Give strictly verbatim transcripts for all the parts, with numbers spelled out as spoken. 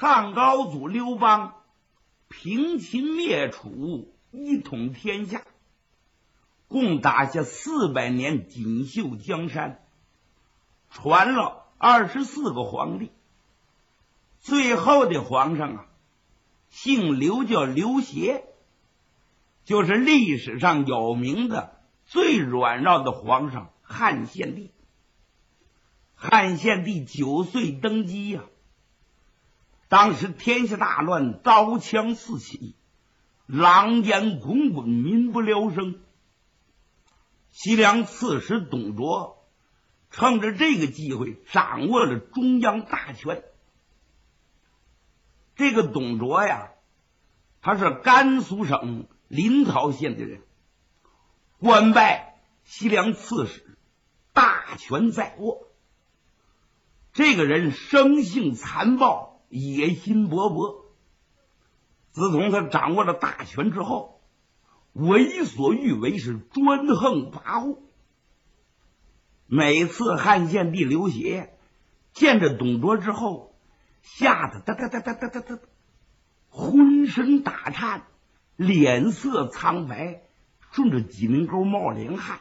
汉高祖刘邦平秦灭楚，一统天下，共打下四百年锦绣江山，传了二十四个皇帝。最后的皇上啊，姓刘，叫刘协，就是历史上有名的最软弱的皇上汉献帝。汉献帝九岁登基呀、啊，当时天下大乱，刀枪四起，狼烟滚滚，民不聊生。西凉刺史董卓趁着这个机会掌握了中央大权。这个董卓呀，他是甘肃省临洮县的人，官拜西凉刺史，大权在握。这个人生性残暴，野心勃勃。自从他掌握了大权之后，为所欲为，是专横跋扈。每次汉献帝刘协见着董卓之后，吓得哒哒哒哒哒哒哒，浑身打颤，脸色苍白，顺着脊梁沟冒凉汗。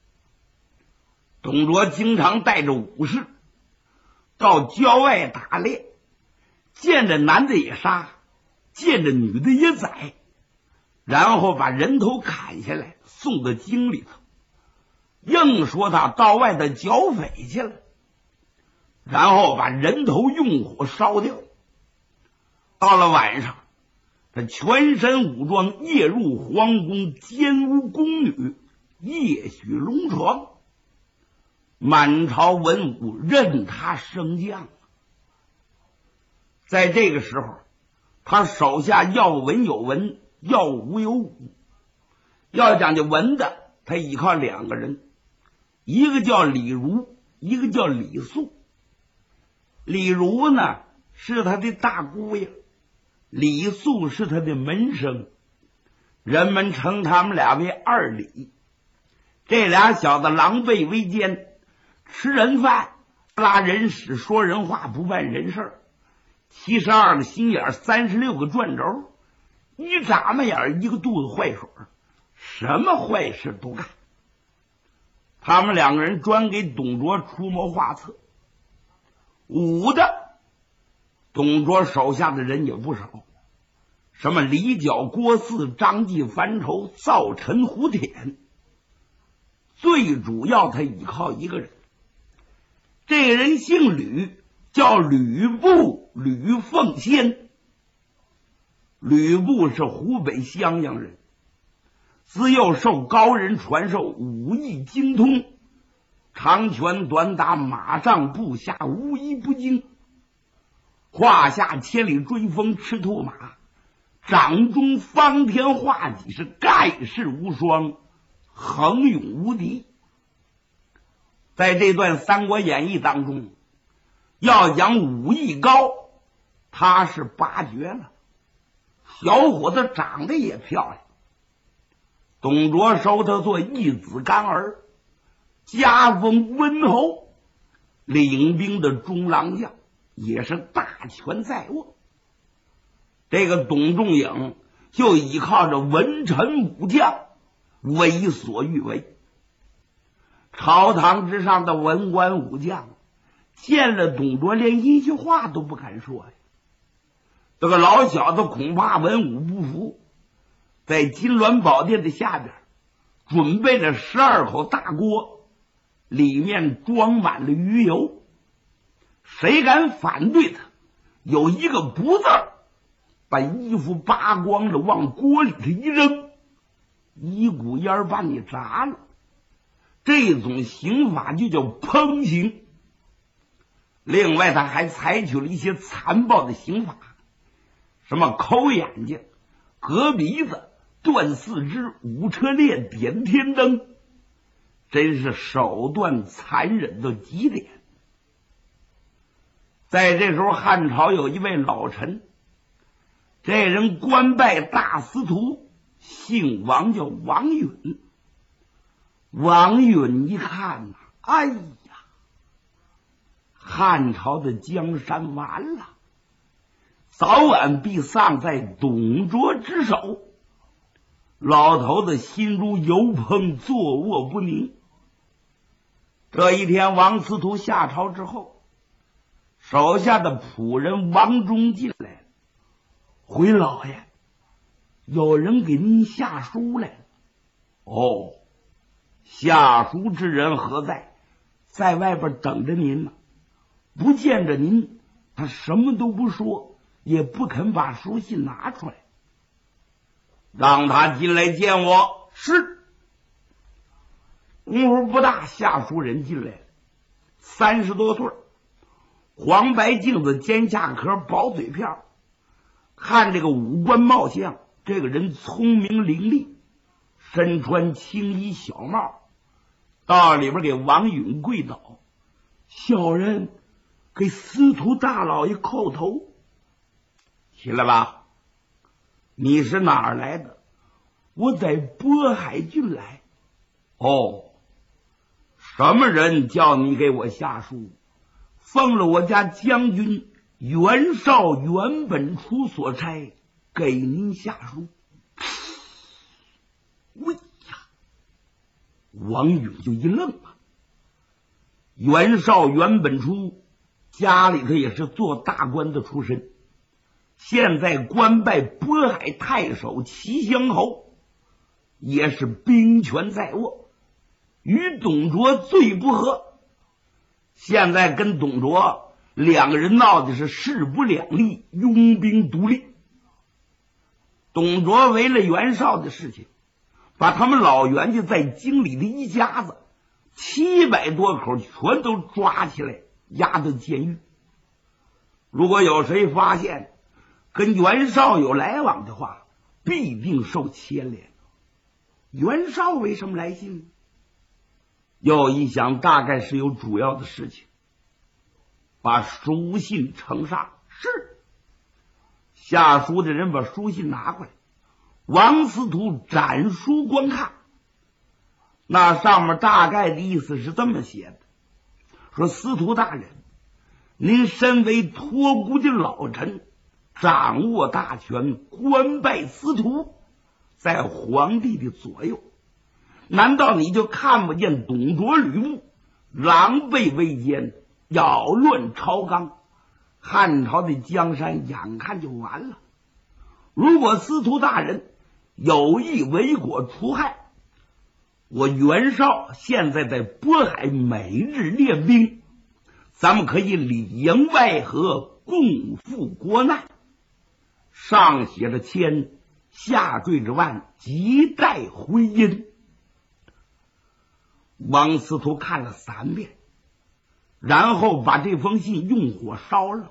董卓经常带着武士到郊外打猎，见着男的也杀，见着女的也宰，然后把人头砍下来送到京里头，硬说他到外头剿匪去了，然后把人头用火烧掉。到了晚上，他全身武装，夜入皇宫，奸污宫女，夜许龙床。满朝文武任他升降。在这个时候，他手下要文有文，要武有武。要讲究文的，他依靠两个人，一个叫李儒，一个叫李肃。李儒呢是他的大姑爷，李肃是他的门生，人们称他们俩为二李。这俩小子狼狈为奸，吃人饭，拉人屎，说人话，不办人事儿。七十二个心眼，三十六个转轴，一眨巴眼一个肚子坏水，什么坏事都干。他们两个人专给董卓出谋划策。武的，董卓手下的人也不少，什么李角、郭汜、张继、樊稠、赵陈、胡典。最主要他依靠一个人，这个人姓吕，叫吕布，吕奉先。吕布是湖北襄阳人，自幼受高人传授武艺精通，长拳短打，马上步下，无一不精。胯下千里追风，赤兔马，掌中方天画戟，是盖世无双，横勇无敌。在这段《三国演义》当中，要讲武艺高，他是八绝了。小伙子长得也漂亮。董卓收他做义子干儿，加封温侯，领兵的中郎将，也是大权在握。这个董仲颖就依靠着文臣武将，为所欲为。朝堂之上的文官武将见了董卓，连一句话都不敢说呀。这个老小子恐怕文武不服，在金銮宝殿的下边准备了十二口大锅，里面装满了鱼油。谁敢反对他，有一个不字，把衣服扒光了往锅里头一扔，一股烟把你炸了。这种刑法就叫烹刑。另外他还采取了一些残暴的刑法，什么抠眼睛、割鼻子、断四肢、捂车裂、点天灯，真是手段残忍到极点。在这时候，汉朝有一位老臣，这人官拜大司徒，姓王，叫王允。王允一看呐，哎呀，汉朝的江山完了， 早晚必丧在董卓之手。老头子心如油烹，坐卧不宁。这一天，王司徒下朝之后，手下的仆人王忠进来了。回老爷，有人给您下书来了。哦，下书之人何在？在外边等着您呢。不见着您，他什么都不说，也不肯把书信拿出来。让他进来见我。是。功夫不大，下书人进来了，三十多岁，黄白镜子，尖下壳，薄嘴片，看这个五官貌相，这个人聪明伶俐，身穿青衣小帽，到里边给王允跪倒，小人给司徒大老爷叩头。起来吧，你是哪儿来的？我在渤海郡来。哦，什么人叫你给我下书？奉了我家将军袁绍袁本初所差，给您下书。喂呀！王允就一愣啊。袁绍袁本初家里头也是做大官的出身，现在官拜渤海太守、齐襄侯，也是兵权在握，与董卓最不和。现在跟董卓两个人闹的是势不两立，拥兵独立。董卓为了袁绍的事情，把他们老袁家在京里的一家子七百多口全都抓起来，押到监狱。如果有谁发现跟袁绍有来往的话，必定受牵连。袁绍为什么来信呢？又一想，大概是有主要的事情，把书信呈上。是。下书的人把书信拿过来，王司徒展书观看。那上面大概的意思是这么写的，说司徒大人，您身为托孤的老臣，掌握大权，官拜司徒，在皇帝的左右，难道你就看不见董卓吕布狼狈为奸，扰乱朝纲，汉朝的江山眼看就完了？如果司徒大人有意为国除害，我袁绍现在在渤海每日练兵，咱们可以里应外合，共赴国难。上写着千，下缀着万，亟待回音。王司徒看了三遍，然后把这封信用火烧了。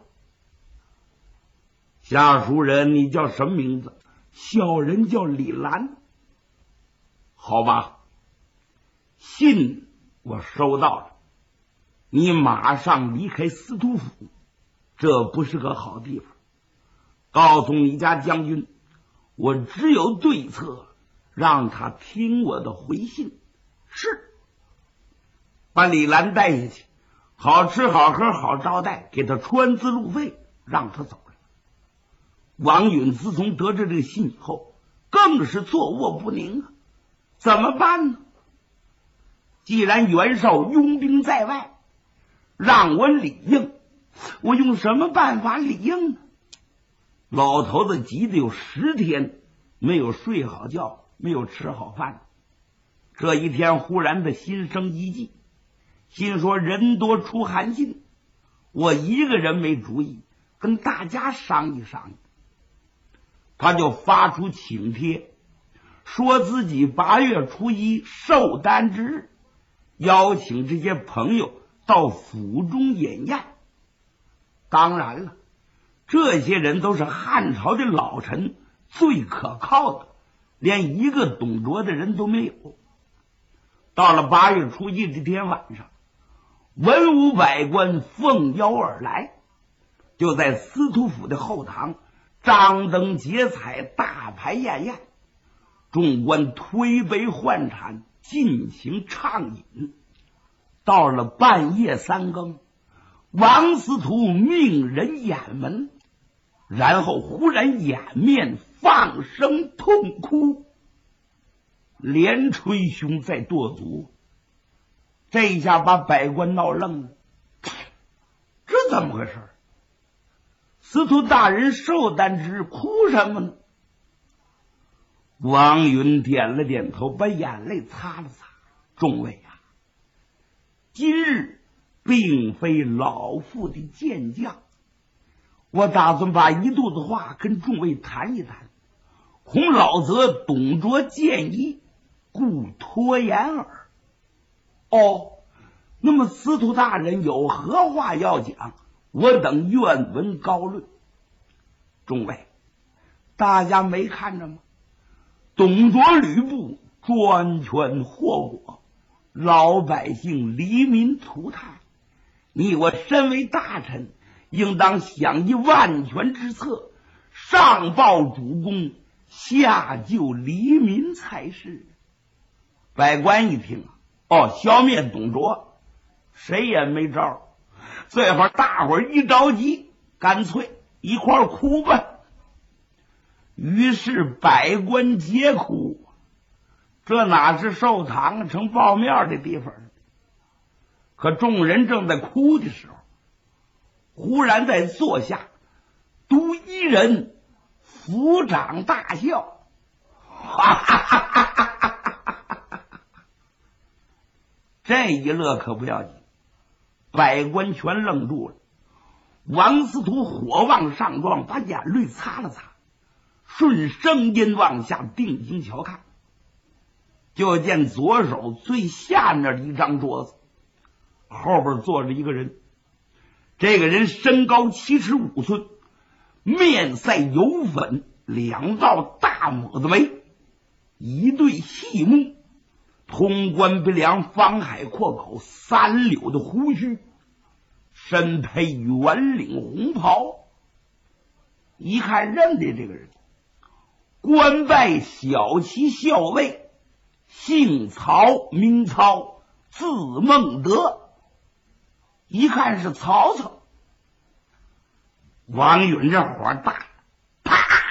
下书人，你叫什么名字？小人叫李兰。好吧，信我收到了，你马上离开司徒府，这不是个好地方。告诉你家将军，我只有对策，让他听我的回信。是。把李兰带下去，好吃好喝好招待，给他穿资路费，让他走了。王允自从得知这个信以后，更是坐卧不宁啊！怎么办呢？既然袁绍拥兵在外，让我里应，我用什么办法里应呢？老头子急得有十天没有睡好觉，没有吃好饭。这一天忽然的心生一计，心说人多出寒心，我一个人没主意，跟大家商议商议。他就发出请帖，说自己八月初一寿诞之日，邀请这些朋友到府中饮宴。当然了，这些人都是汉朝的老臣，最可靠的，连一个董卓的人都没有。到了八月初一这天晚上，文武百官奉邀而来，就在司徒府的后堂张灯结彩，大排宴宴，众官推杯换盏，尽情畅饮。到了半夜三更，王司徒命人掩门， 然后忽然掩面放声痛哭，连捶胸再跺足。这一下把百官闹愣了，这怎么回事？司徒大人寿诞之日哭什么呢？王允点了点头，把眼泪擦了擦。众位啊，今日并非老夫的健将，我打算把一肚子话跟众位谈一谈，恐老则董卓建议，故拖延耳。哦，那么司徒大人有何话要讲？我等愿闻高论。众位，大家没看着吗？董卓吕布专权祸国，老百姓黎民涂炭。你我身为大臣，应当想一万全之策，上报主公，下救黎民才是。百官一听，哦，消灭董卓，谁也没招。最后大伙儿一着急，干脆一块儿哭吧。于是百官皆哭，这哪是寿堂成报面的地方？可众人正在哭的时候，忽然在坐下，独一人抚掌大笑，哈哈哈哈哈哈！这一乐可不要紧，百官全愣住了。王司徒火往上撞，把眼泪擦了擦，顺声音往下定睛瞧看，就见左手最下面一张桌子后边坐着一个人。这个人身高七尺五寸，面赛油粉，两道大抹子眉，一对细目，通关鼻梁，方海阔口，三绺的胡须，身披圆领红袍，一看认得这个人，官拜小骑校尉，姓曹名操，字孟德，一看是曹操。王允这火大，啪，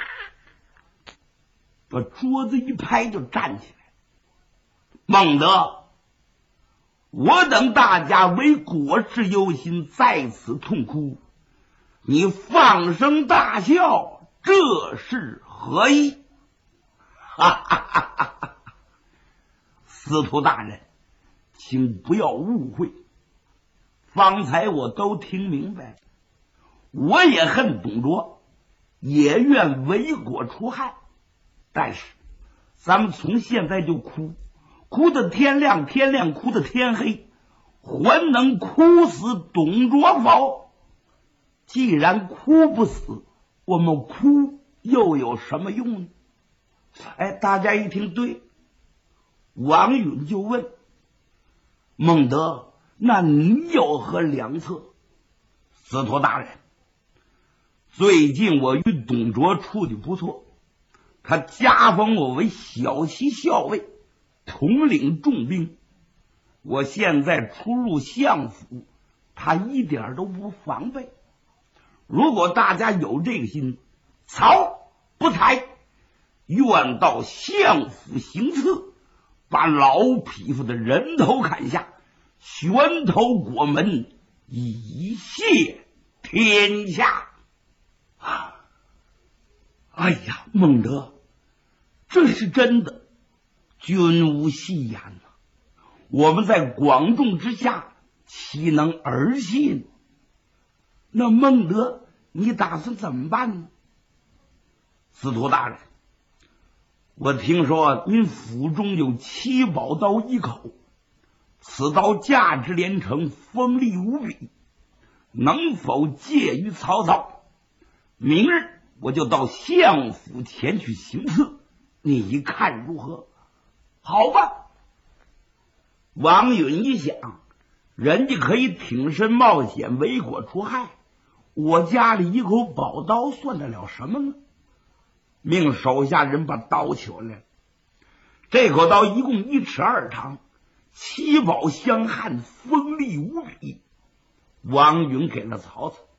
把桌子一拍就站起来。孟德，我等大家为国事忧心，在此痛哭，你放声大笑，这是何意？哈哈哈哈哈！司徒大人，请不要误会，方才我都听明白了。我也恨董卓，也愿为国除害，但是咱们从现在就哭，哭到天亮，天亮哭到天黑，还能哭死董卓否？既然哭不死，我们哭又有什么用呢？哎，大家一听对，王允就问孟德，那你有何良策？司徒大人，最近我与董卓处的不错，他加封我为小骑校尉，统领重兵。我现在出入相府，他一点都不防备。如果大家有这个心，曹不才，愿到相府行刺，把老匹夫的人头砍下，悬头裹门，以谢天下。啊！哎呀，孟德，这是真的，君无戏言呐！我们在广众之下，岂能儿戏呢？那孟德，你打算怎么办呢？司徒大人，我听说您府中有七宝刀一口，此刀价值连城，锋利无比，能否借于曹操？明日我就到相府前去行刺，你看如何？好吧。王允一想，人家可以挺身冒险，为国除害，我家里一口宝刀算得了什么呢？命手下人把刀取来了。这口刀一共一尺二长，七宝相焊，锋利无比。王允给了曹操，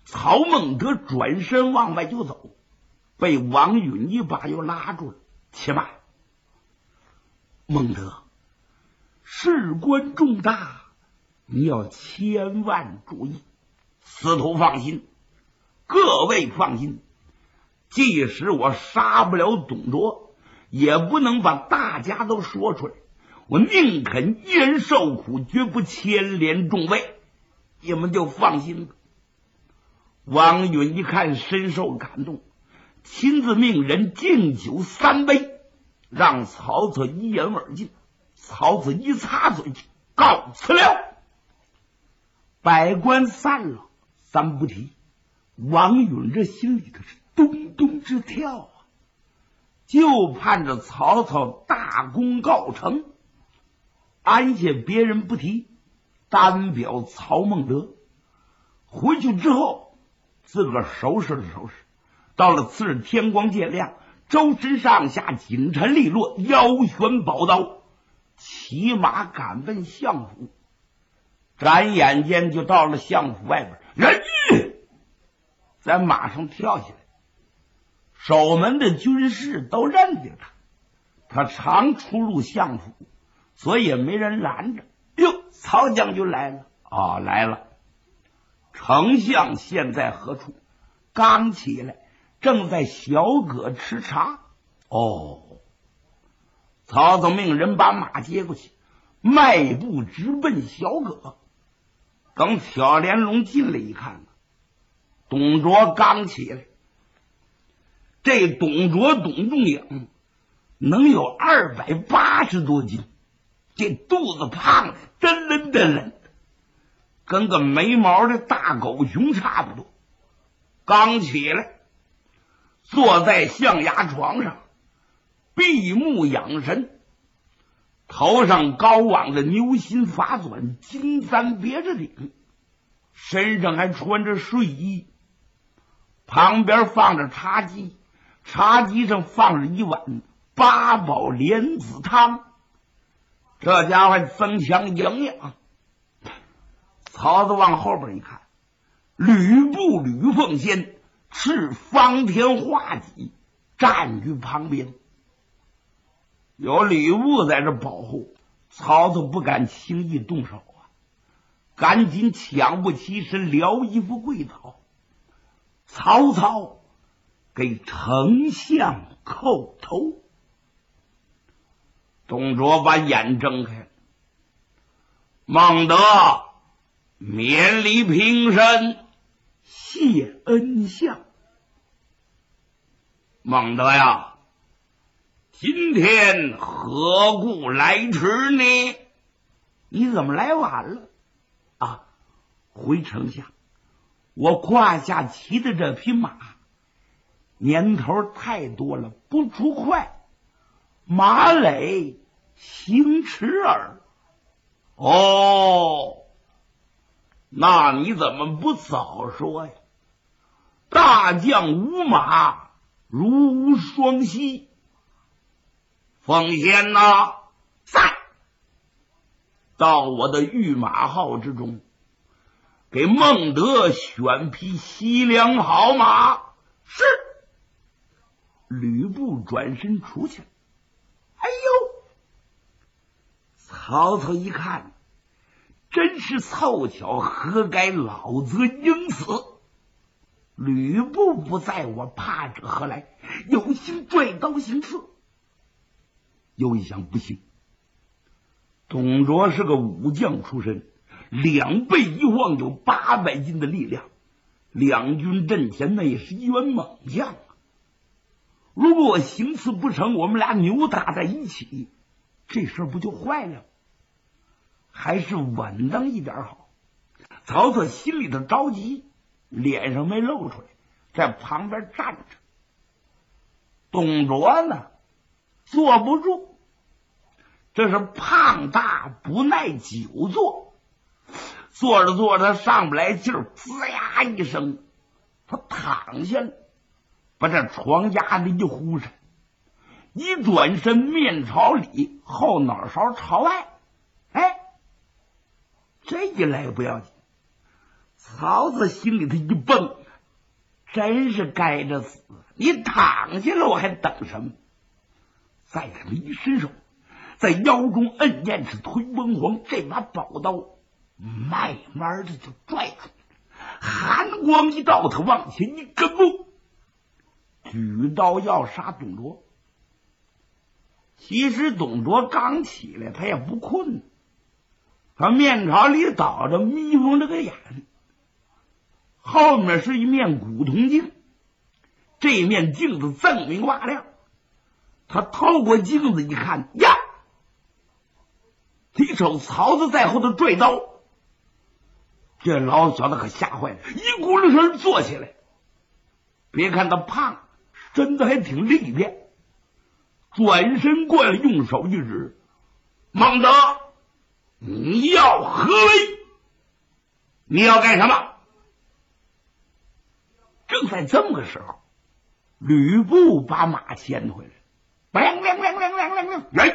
曹孟德转身往外就走，被王允一把又拉住了。且慢，孟德，事关重大，你要千万注意。司徒放心，各位放心，即使我杀不了董卓，也不能把大家都说出来。我宁肯一人受苦，绝不牵连众位，你们就放心吧。王允一看深受感动，亲自命人敬酒三杯，让曹操一言而尽。曹操一擦嘴，告辞了。百官散了，三不提。王允这心里头是咚咚直跳啊，就盼着曹操大功告成，安下别人不提，单表曹孟德。回去之后，自个儿收拾了收拾。到了次日天光渐亮，周身上下锦尘利落，腰悬宝刀，骑马赶奔相府。转眼间就到了相府外边，人在马上跳下来，守门的军士都认得他，他常出入相府，所以也没人拦着。哟，曹将军来了啊、哦，来了。丞相现在何处？刚起来，正在小阁吃茶。哦，曹操命人把马接过去，迈步直奔小阁。等挑帘笼进来一看，董卓刚起来。这董卓董仲颖能有二百八十多斤，这肚子胖的真抡真抡的，跟个没毛的大狗熊差不多。刚起来，坐在象牙床上，闭目养神，头上高昂的牛心发纂，金簪别着顶，身上还穿着睡衣，旁边放着茶几，茶几上放着一碗八宝莲子汤，这家伙增强营养。曹操往后边一看，吕布吕奉先持方天画戟站于旁边，有吕布在这保护，曹操不敢轻易动手啊，赶紧抢步起身，撩衣服跪倒。曹操给丞相叩头。董卓把眼睁开，孟德免礼平身，谢恩相。孟德呀，今天何故来迟呢？你怎么来晚了啊？回丞相，我胯下骑的这匹马年头太多了，不出快，马累行驰耳。哦，那你怎么不早说呀？大将无马，如无双膝。奉先呐，在到我的御马号之中，给孟德选匹西凉好马。是。吕布转身出去了。哎呦！曹操一看，真是凑巧，何该老则应死。吕布不在，我怕者何来？有心拽刀行刺。又一想，不行，董卓是个武将出身，两背一晃有八百斤的力量，两军阵前那也是一员猛将啊。如果我行刺不成，我们俩扭打在一起，这事儿不就坏了？还是稳当一点好。曹操心里头着急，脸上没露出来，在旁边站着。董卓呢，坐不住，这是胖大不耐久坐，坐着坐着上不来劲儿，滋呀一声，他躺下了，把这床压的一呼扇，一转身面朝里，后脑勺朝外。哎，这一来不要紧， 曹操心里头一蹦，真是该着死！你躺下了，我还等什么？再他妈一伸手，在腰中摁燕翅推文皇，这把宝刀慢慢的就拽出来，寒光一道，他往前一跟步，举刀要杀董卓。其实董卓刚起来，他也不困，他面朝里倒着，眯缝着个眼，后面是一面古铜镜，这面镜子锃明瓦亮。他透过镜子一看，呀，一瞅曹操在后头拽刀，这老小子可吓坏了，一咕噜声坐起来。别看他胖，身子还挺利便，转身过来，用手一指：“孟德，你要何为？你要干什么？”正在这么个时候，吕布把马牵回来，亮亮亮亮亮亮亮，来！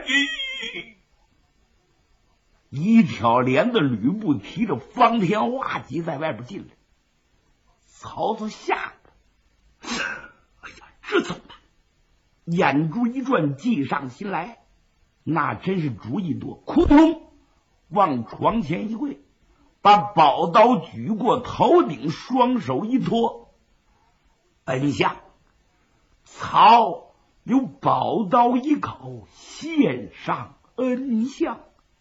一挑帘子，吕布提着方天画戟在外边进来。曹操吓得，哎呀，这怎么办？眼珠一转，计上心来，那真是主意多，扑通往床前一跪，把宝刀举过头顶，双手一托，恩下。曹有宝刀一口，献上恩相。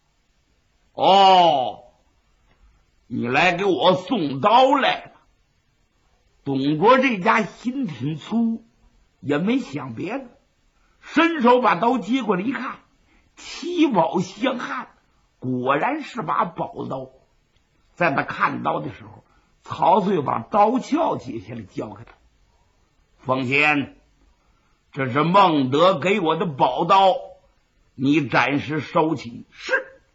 哦，你来给我送刀来了。董卓这家心挺粗，也没想别的，伸手把刀接过来一看，七宝相焊，果然是把宝刀。在他看刀的时候，曹操又把刀鞘解下来交给他。奉先，这是孟德给我的宝刀，你暂时收起。是。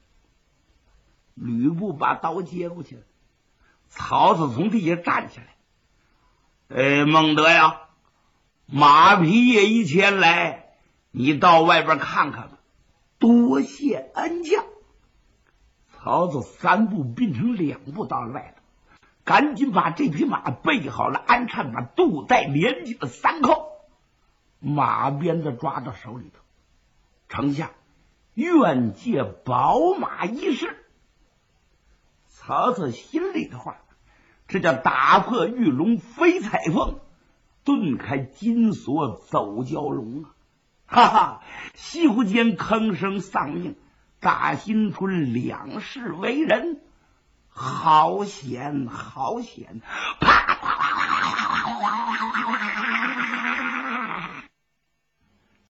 吕布把刀接过去了，曹操从地下站起来。呃，孟德呀，马匹也一前来，你到外边看看吧，多谢恩将。曹操三步并成两步到了外头，赶紧把这匹马备好了，安插把肚带连紧了三扣，马鞭子抓到手里头。丞相愿借宝马一试。曹操心里的话，这叫打破玉龙飞彩凤，顿开金锁走蛟龙啊！哈哈，袖间吭声丧命，大新春两世为人，好险好险！啪啪啪啪啪啪啪啪啪啪啪啪啪